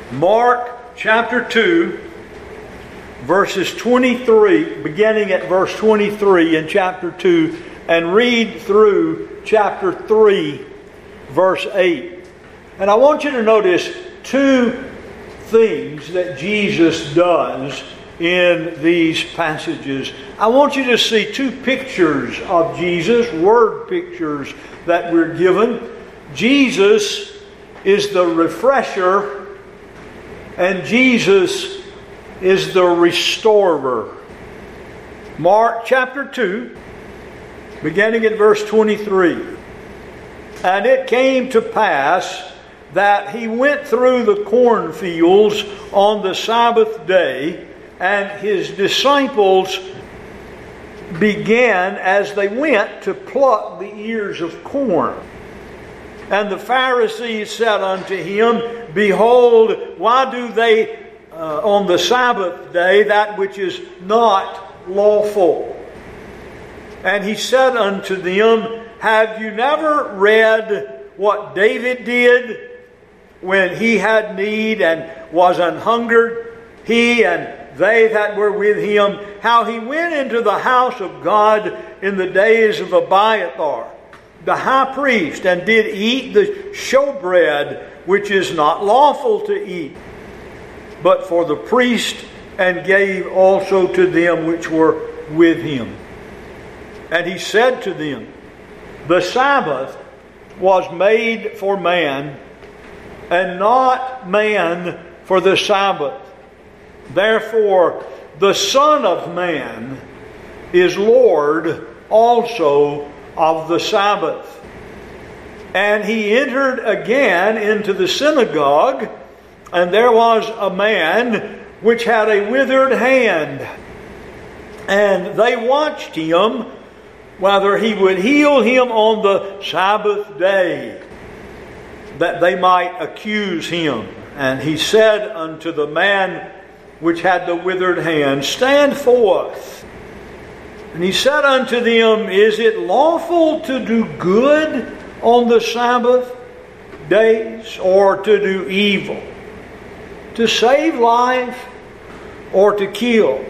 Mark chapter 2, verses 23, beginning at verse 23 in chapter 2, and read through chapter 3, verse 8. And I want you to notice two things that Jesus does in these passages. I want you to see two pictures of Jesus, word pictures that we're given. Jesus is the refresher, and Jesus is the restorer. Mark chapter 2, beginning at verse 23. And it came to pass that he went through the cornfields on the Sabbath day, and his disciples began as they went to pluck the ears of corn. And the Pharisees said unto him, Behold, why do they on the Sabbath day that which is not lawful? And he said unto them, Have you never read what David did when he had need and was an hungered, he and they that were with him, how he went into the house of God in the days of Abiathar, the high priest, and did eat the showbread, which is not lawful to eat, but for the priest, and gave also to them which were with him. And he said to them, The Sabbath was made for man, and not man for the Sabbath. Therefore, the Son of Man is Lord also of the Sabbath. And he entered again into the synagogue, and there was a man which had a withered hand. And they watched him, whether he would heal him on the Sabbath day, that they might accuse him. And he said unto the man which had the withered hand, Stand forth. And he said unto them, Is it lawful to do good on the Sabbath days, or to do evil? To save life, or to kill?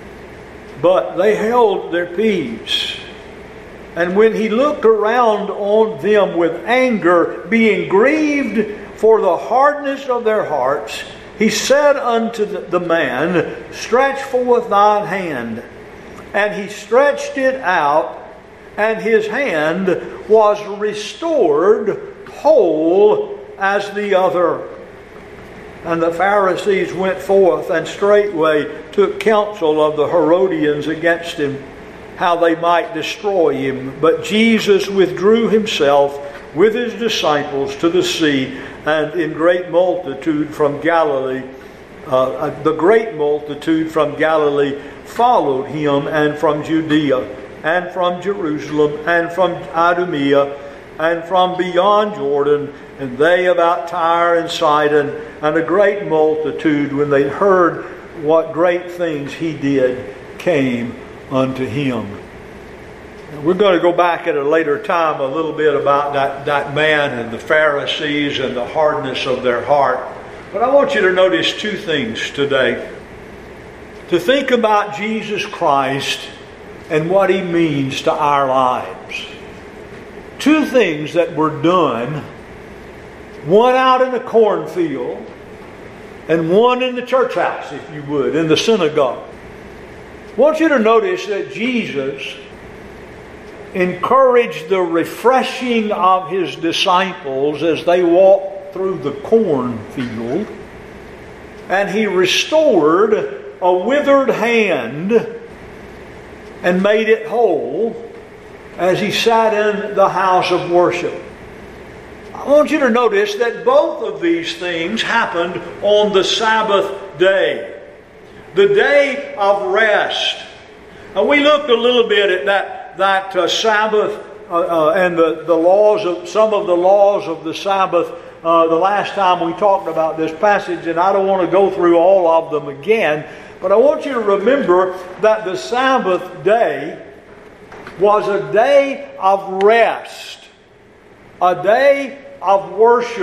But they held their peace. And when he looked around on them with anger, being grieved for the hardness of their hearts, he said unto the man, Stretch forth thine hand. And he stretched it out, and his hand was restored whole as the other. And the Pharisees went forth, and straightway took counsel of the Herodians against him, how they might destroy him. But Jesus withdrew himself with his disciples to the sea, and in great multitude from Galilee, the great multitude from Galilee followed him, and from Judea, and from Jerusalem, and from Idumea, and from beyond Jordan, and they about Tyre and Sidon, and a great multitude, when they heard what great things he did, came unto him. We're going to go back at a later time a little bit about that man and the Pharisees and the hardness of their heart. But I want you to notice two things today. To think about Jesus Christ and what he means to our lives. Two things that were done, one out in the cornfield and one in the church house, if you would, in the synagogue. I want you to notice that Jesus encouraged the refreshing of his disciples as they walked through the cornfield, and he restored a withered hand and made it whole as he sat in the house of worship. I want you to notice that both of these things happened on the Sabbath day, the day of rest. Now, we looked a little bit at that Sabbath and the laws of some of the laws of the Sabbath the last time we talked about this passage, and I don't want to go through all of them again, but I want you to remember that the Sabbath day was a day of rest, a day of worship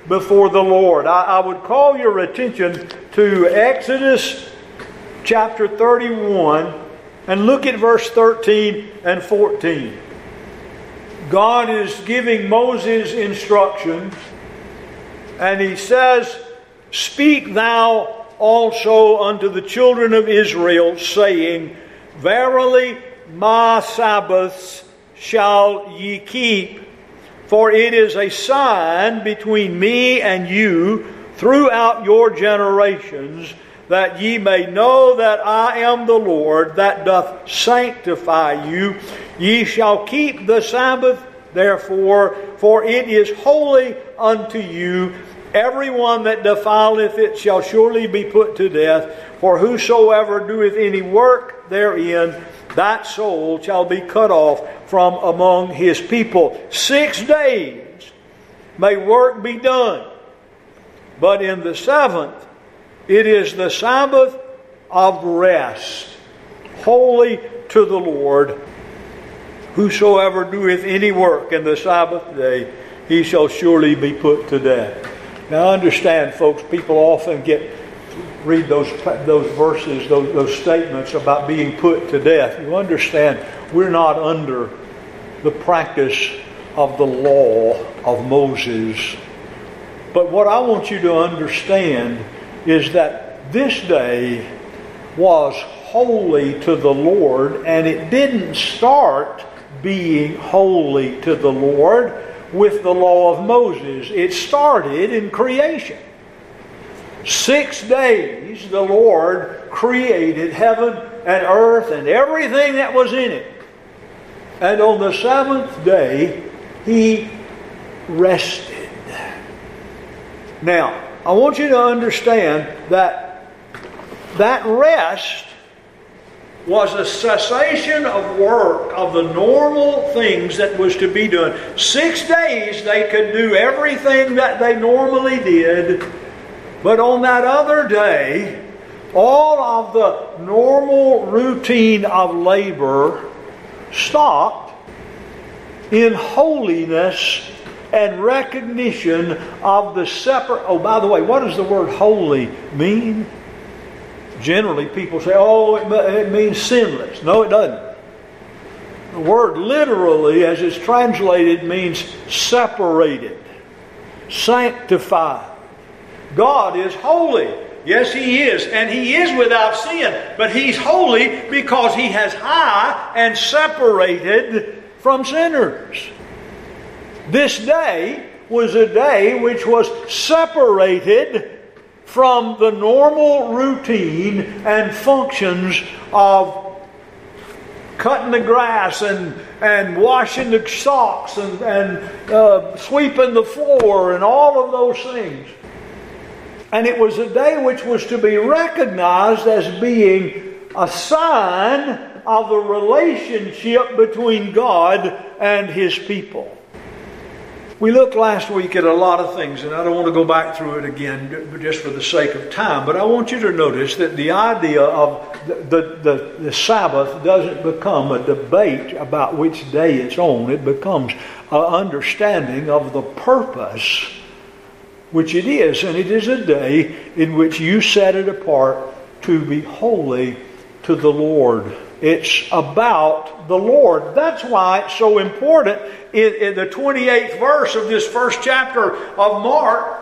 before the Lord. I would call your attention to Exodus chapter 31 and look at verse 13 and 14. God is giving Moses instruction, and he says, "Speak thou also unto the children of Israel, saying, Verily my Sabbaths shall ye keep, for it is a sign between me and you throughout your generations, that ye may know that I am the Lord that doth sanctify you. Ye shall keep the Sabbath, therefore, for it is holy unto you. Everyone that defileth it shall surely be put to death. For whosoever doeth any work therein, that soul shall be cut off from among his people. 6 days may work be done, but in the seventh it is the Sabbath of rest, holy to the Lord. Whosoever doeth any work in the Sabbath day, he shall surely be put to death." Now understand, folks, people often read those verses, those statements about being put to death. You understand, we're not under the practice of the law of Moses. But what I want you to understand is that this day was holy to the Lord, and it didn't start being holy to the Lord with the law of Moses. It started in creation. 6 days the Lord created heaven and earth and everything that was in it. And on the seventh day, He rested. Now, I want you to understand that rest was a cessation of work, of the normal things that was to be done. 6 days they could do everything that they normally did, but on that other day, all of the normal routine of labor stopped in holiness and recognition of the separate... Oh, by the way, what does the word holy mean? Generally, people say, oh, it means sinless. No, it doesn't. The word literally, as it's translated, means separated, sanctified. God is holy. Yes, He is. And He is without sin. But He's holy because He has high and separated from sinners. This day was a day which was separated from the normal routine and functions of cutting the grass and washing the socks and sweeping the floor and all of those things. And it was a day which was to be recognized as being a sign of the relationship between God and His people. We looked last week at a lot of things, and I don't want to go back through it again just for the sake of time, but I want you to notice that the idea of the Sabbath doesn't become a debate about which day it's on. It becomes an understanding of the purpose, which it is, and it is a day in which you set it apart to be holy to the Lord. It's about the Lord. That's why it's so important. In the 28th verse of this first chapter of Mark,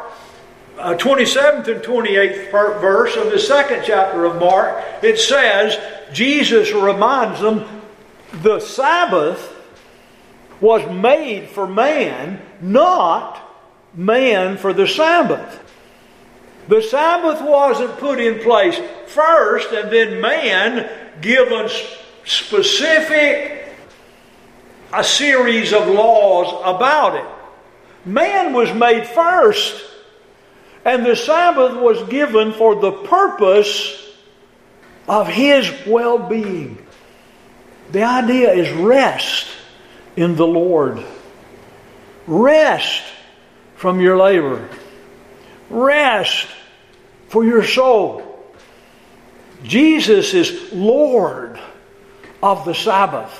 27th and 28th verse of the second chapter of Mark, it says, Jesus reminds them, the Sabbath was made for man, not man for the Sabbath. The Sabbath wasn't put in place first and then man given a series of laws about it. Man was made first, and the Sabbath was given for the purpose of his well-being. The idea is rest in the Lord. Rest from your labor. Rest for your soul. Jesus is Lord of the Sabbath.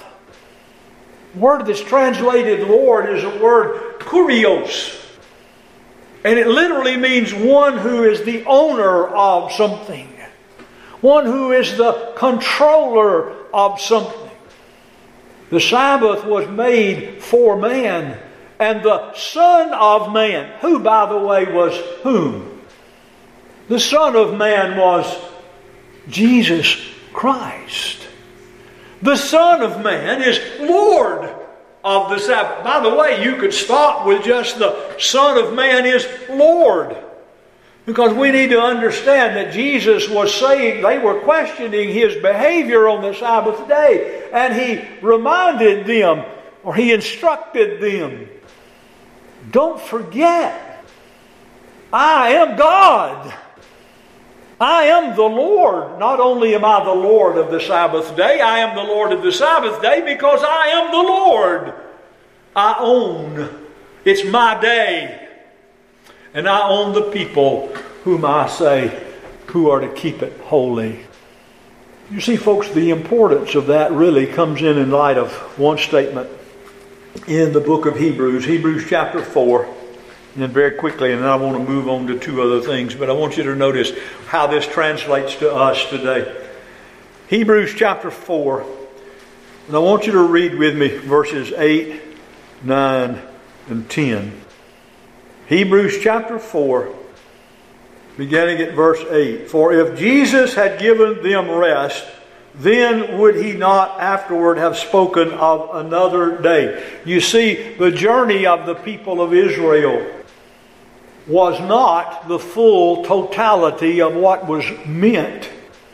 The word that's translated Lord is the word kurios. And it literally means one who is the owner of something. One who is the controller of something. The Sabbath was made for man. And the Son of Man, who by the way was whom? The Son of Man was Jesus Christ. The Son of Man is Lord of the Sabbath. By the way, you could stop with just the Son of Man is Lord. Because we need to understand that Jesus was saying, they were questioning His behavior on the Sabbath day. And He reminded them, or He instructed them, don't forget, I am God. I am the Lord. Not only am I the Lord of the Sabbath day, I am the Lord of the Sabbath day because I am the Lord. I own. It's my day. And I own the people whom I say who are to keep it holy. You see, folks, the importance of that really comes in light of one statement in the book of Hebrews. Hebrews chapter 4. And very quickly, and then I want to move on to two other things, but I want you to notice how this translates to us today. Hebrews chapter 4. And I want you to read with me verses 8, 9, and 10. Hebrews chapter 4, beginning at verse 8. For if Jesus had given them rest, then would He not afterward have spoken of another day? You see, the journey of the people of Israel was not the full totality of what was meant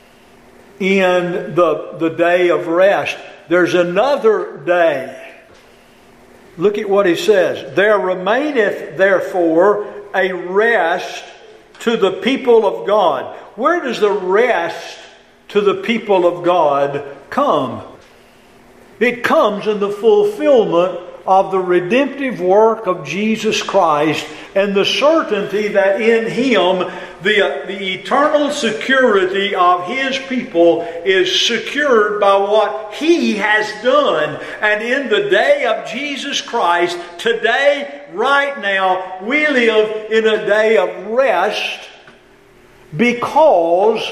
in the day of rest. There's another day. Look at what he says. There remaineth therefore a rest to the people of God. Where does the rest to the people of God come? It comes in the fulfillment of the redemptive work of Jesus Christ and the certainty that in Him the eternal security of His people is secured by what He has done. And in the day of Jesus Christ, today, right now, we live in a day of rest because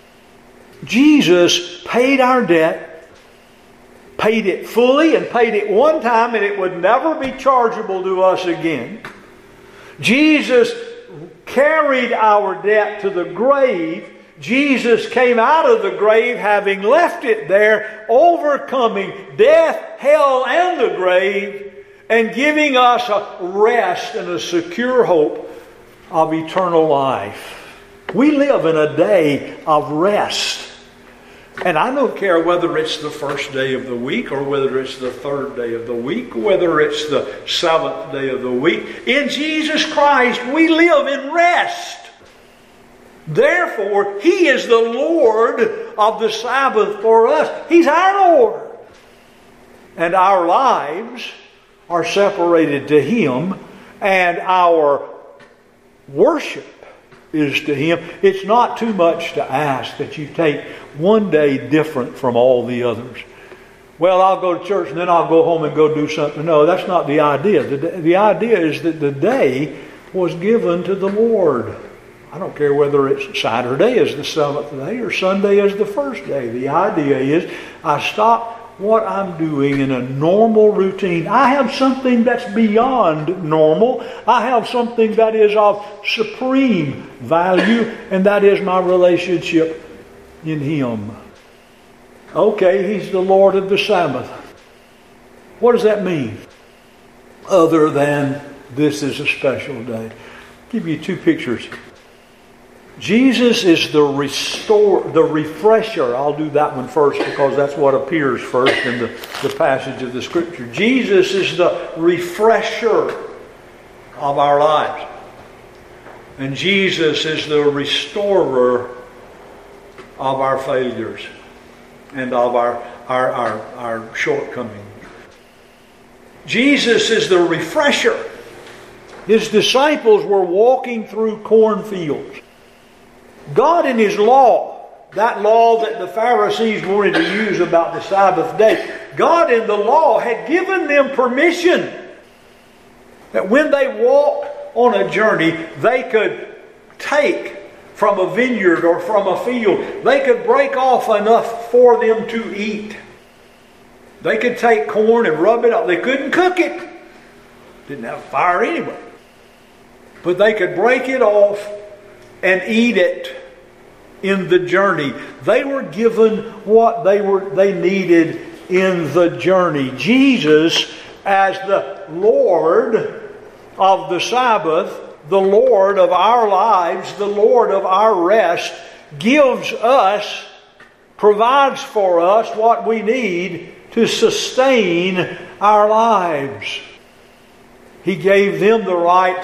Jesus paid our debt, paid it fully and paid it one time, and it would never be chargeable to us again. Jesus carried our debt to the grave. Jesus came out of the grave having left it there, overcoming death, hell, and the grave, and giving us a rest and a secure hope of eternal life. We live in a day of rest. And I don't care whether it's the first day of the week or whether it's the third day of the week, whether it's the seventh day of the week. In Jesus Christ, we live in rest. Therefore, He is the Lord of the Sabbath for us. He's our Lord. And our lives are separated to Him, and our worship is to Him. It's not too much to ask that you take one day different from all the others. Well, I'll go to church and then I'll go home and go do something. No, that's not the idea. The idea is that the day was given to the Lord. I don't care whether it's Saturday is the seventh day or Sunday is the first day. The idea is I stop what I'm doing in a normal routine. I have something that's beyond normal. I have something that is of supreme value, and that is my relationship in Him. Okay, He's the Lord of the Sabbath. What does that mean? Other than this is a special day. I'll give you two pictures. Jesus is the refresher. I'll do that one first because that's what appears first in the passage of the Scripture. Jesus is the refresher of our lives. And Jesus is the restorer of our failures and of our shortcomings. Jesus is the refresher. His disciples were walking through cornfields. God in His law, that law that the Pharisees wanted to use about the Sabbath day, God in the law had given them permission that when they walked on a journey, they could take from a vineyard or from a field, they could break off enough for them to eat. They could take corn and rub it up. They couldn't cook it. Didn't have fire anyway. But they could break it off and eat it in the journey. They were given what they needed in the journey. Jesus, as the Lord of the Sabbath, the Lord of our lives, the Lord of our rest, gives us, provides for us what we need to sustain our lives. He gave them the right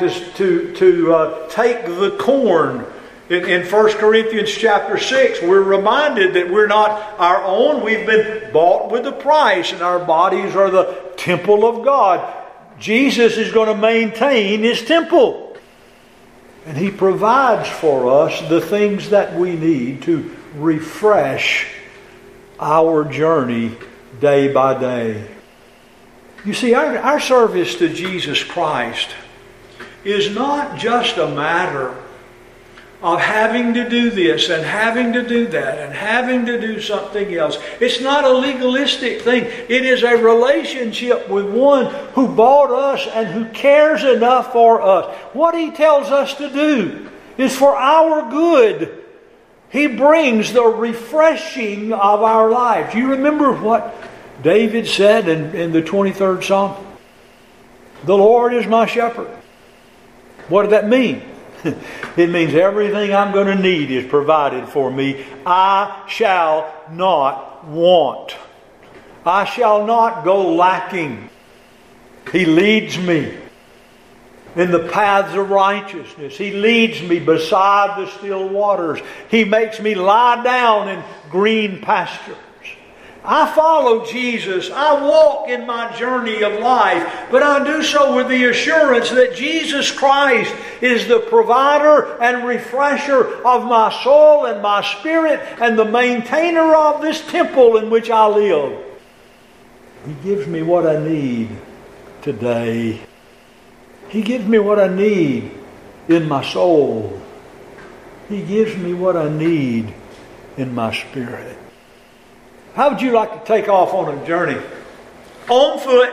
to take the corn. In 1 Corinthians chapter 6, we're reminded that we're not our own. We've been bought with a price, and our bodies are the temple of God. Jesus is going to maintain His temple. And He provides for us the things that we need to refresh our journey day by day. You see, our service to Jesus Christ is not just a matter of having to do this and having to do that and having to do something else. It's not a legalistic thing. It is a relationship with one who bought us and who cares enough for us. What He tells us to do is for our good. He brings the refreshing of our lives. You remember what David said in the 23rd Psalm? The Lord is my shepherd. What did that mean? It means everything I'm going to need is provided for me. I shall not want. I shall not go lacking. He leads me in the paths of righteousness. He leads me beside the still waters. He makes me lie down in green pastures. I follow Jesus. I walk in my journey of life, but I do so with the assurance that Jesus Christ is the provider and refresher of my soul and my spirit and the maintainer of this temple in which I live. He gives me what I need today. He gives me what I need in my soul. He gives me what I need in my spirit. How would you like to take off on a journey on foot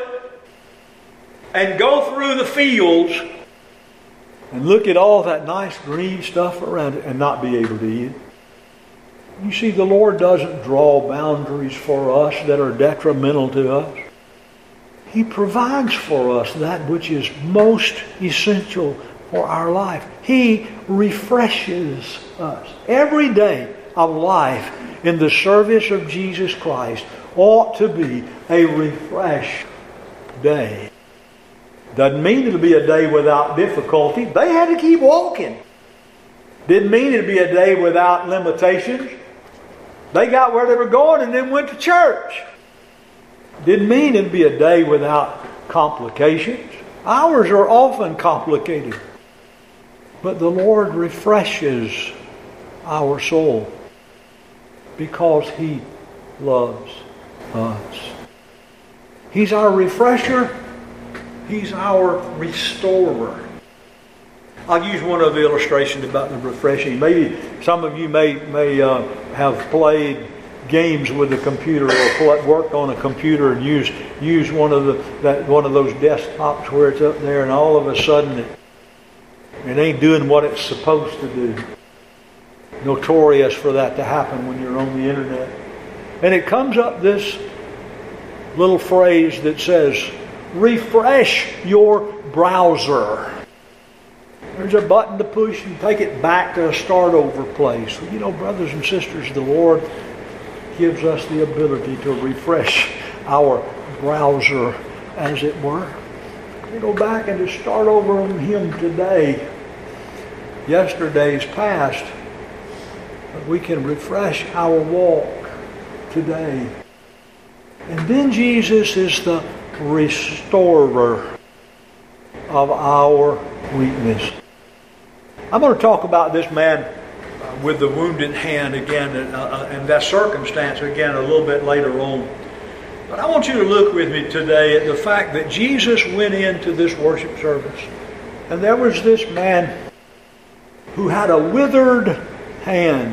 and go through the fields and look at all that nice green stuff around it and not be able to eat it? You see, the Lord doesn't draw boundaries for us that are detrimental to us. He provides for us that which is most essential for our life. He refreshes us. Every day of life in the service of Jesus Christ ought to be a refreshed day. Doesn't mean it'll be a day without difficulty. They had to keep walking. Didn't mean it'd be a day without limitations. They got where they were going and then went to church. Didn't mean it'd be a day without complications. Ours are often complicated. But the Lord refreshes our soul because He loves us. He's our refresher. He's our restorer. I'll use one of the illustrations about the refreshing. Maybe some of you may have played games with a computer or worked on a computer and use one of those desktops where it's up there, and all of a sudden it ain't doing what it's supposed to do. Notorious for that to happen when you're on the internet. And it comes up this little phrase that says, refresh your browser. There's a button to push and take it back to a start over place. You know, brothers and sisters, the Lord gives us the ability to refresh our browser, as it were. We go back and to start over on Him today. Yesterday's past, but we can refresh our walk today. And then Jesus is the restorer of our weakness. I'm going to talk about this man with the wounded hand again and that circumstance again a little bit later on. But I want you to look with me today at the fact that Jesus went into this worship service And there was this man who had a withered hand.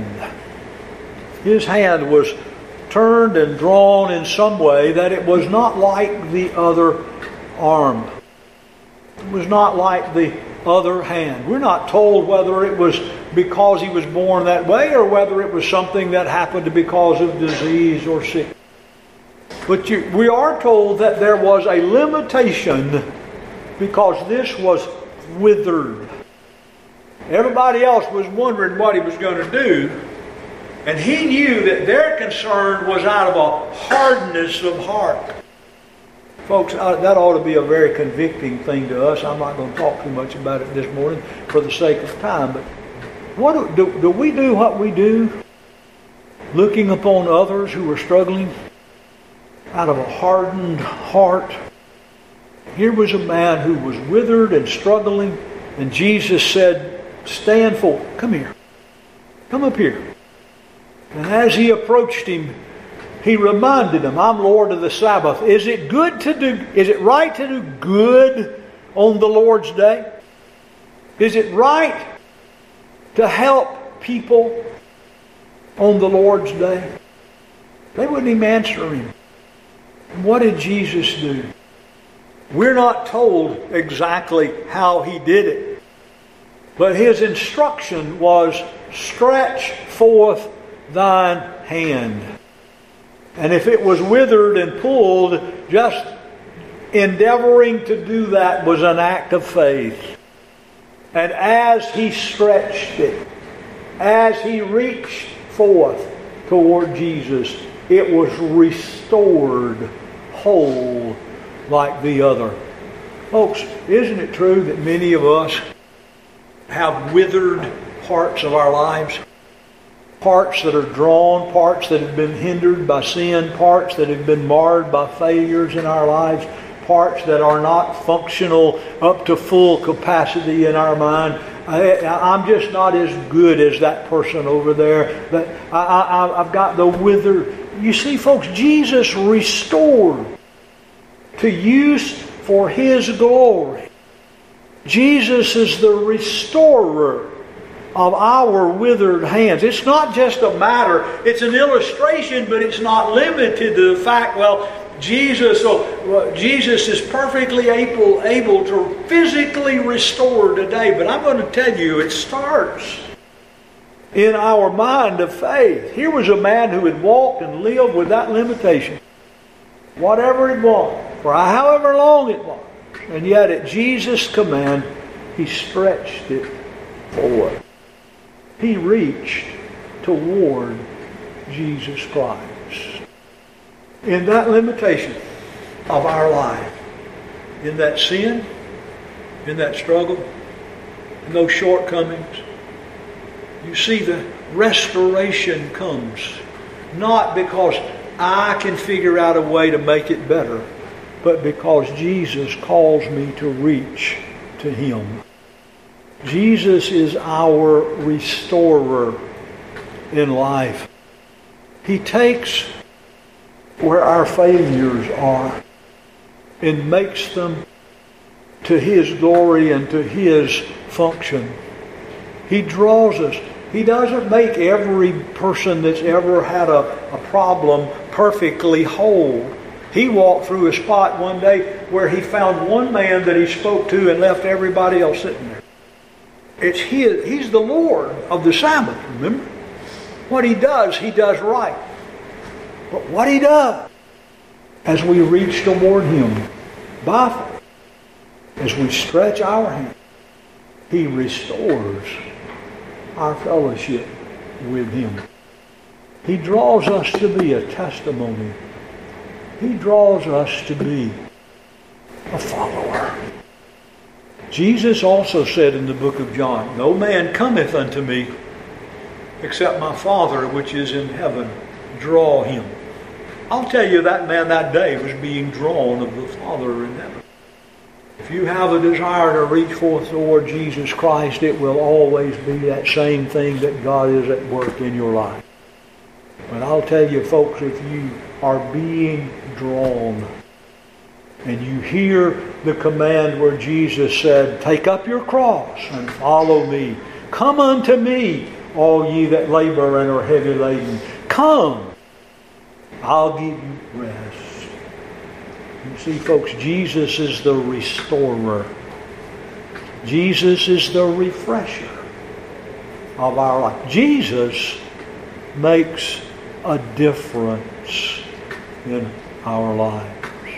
His hand was turned and drawn in some way that it was not like the other arm. It was not like the other hand. We're not told whether it was because he was born that way or whether it was something that happened because of disease or sickness. But we are told that there was a limitation because this was withered. Everybody else was wondering what he was going to do. And he knew that their concern was out of a hardness of heart. Folks, that ought to be a very convicting thing to us. I'm not going to talk too much about it this morning for the sake of time. But what do we do what we do? Looking upon others who are struggling out of a hardened heart. Here was a man who was withered and struggling. And Jesus said, stand forth. Come here. Come up here. And as he approached him, he reminded him, I'm Lord of the Sabbath. Is it right to do good on the Lord's day? Is it right to help people on the Lord's day? They wouldn't even answer him. What did Jesus do? We're not told exactly how he did it. But his instruction was, stretch forth thine hand. And if it was withered and pulled, just endeavoring to do that was an act of faith. And as he stretched it, as he reached forth toward Jesus, it was restored whole like the other. Folks, isn't it true that many of us have withered parts of our lives? Parts that are drawn, parts that have been hindered by sin, parts that have been marred by failures in our lives, parts that are not functional up to full capacity in our mind. I'm just not as good as that person over there. But I've got the wither. You see, folks, Jesus restored to use for His glory. Jesus is the restorer of our withered hands. It's not just a matter, it's an illustration, but it's not limited to the fact, Jesus is perfectly able to physically restore today. But I'm going to tell you, it starts in our mind of faith. Here was a man who had walked and lived with that limitation. Whatever it was, for however long it was. And yet at Jesus' command, he stretched it forward. He reached toward Jesus Christ. In that limitation of our life, in that sin, in that struggle, in those shortcomings, you see the restoration comes. Not because I can figure out a way to make it better, but because Jesus calls me to reach to Him. Jesus is our restorer in life. He takes where our failures are and makes them to His glory and to His function. He draws us. He doesn't make every person that's ever had a problem perfectly whole. He walked through a spot one day where he found one man that he spoke to and left everybody else sitting there. It's He's the Lord of the Sabbath, remember? What He does right. But what He does, as we reach toward Him by faith, as we stretch our hand, He restores our fellowship with Him. He draws us to be a testimony. He draws us to be a follower. Jesus also said in the book of John, no man cometh unto me except my Father which is in heaven draw him. I'll tell you, that man that day was being drawn of the Father in heaven. If you have a desire to reach forth toward Jesus Christ, it will always be that same thing that God is at work in your life. But I'll tell you, folks, if you are being drawn, and you hear the command where Jesus said, take up your cross and follow me. Come unto me, all ye that labor and are heavy laden. Come, I'll give you rest. You see, folks, Jesus is the restorer. Jesus is the refresher of our life. Jesus makes a difference in our lives.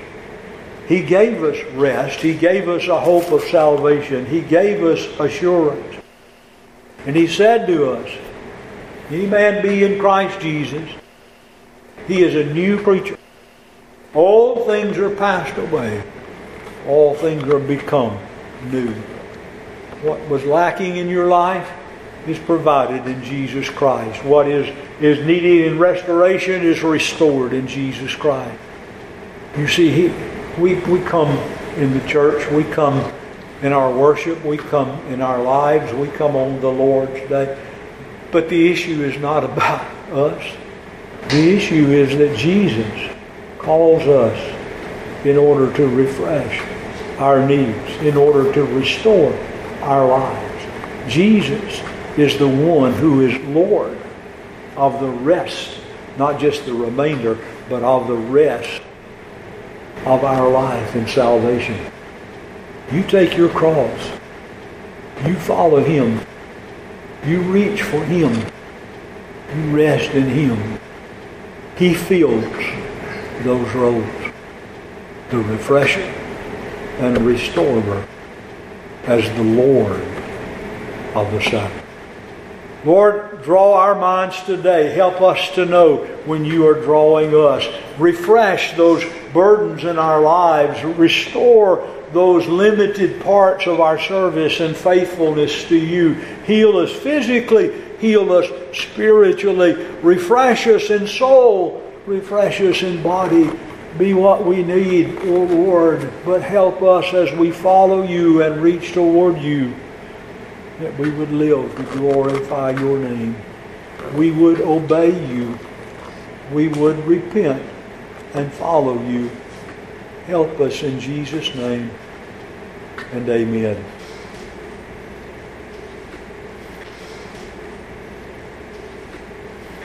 He gave us rest. He gave us a hope of salvation. He gave us assurance. And He said to us, any man be in Christ Jesus, he is a new creature. All things are passed away. All things are become new. What was lacking in your life is provided in Jesus Christ. What is needed in restoration is restored in Jesus Christ. You see, we come in the church, we come in our worship, we come in our lives, we come on the Lord's Day. But the issue is not about us. The issue is that Jesus calls us in order to refresh our needs, in order to restore our lives. Jesus is the one who is Lord of the rest, not just the remainder, but of the rest of our life and salvation. You take your cross. You follow Him. You reach for Him. You rest in Him. He fills those roles. The refresher and restorer as the Lord of the Sabbath. Lord, draw our minds today. Help us to know when You are drawing us. Refresh those burdens in our lives. Restore those limited parts of our service and faithfulness to You. Heal us physically. Heal us spiritually. Refresh us in soul. Refresh us in body. Be what we need, O Lord. But help us as we follow You and reach toward You, that we would live to glorify Your name. We would obey You. We would repent and follow You. Help us in Jesus' name, and amen.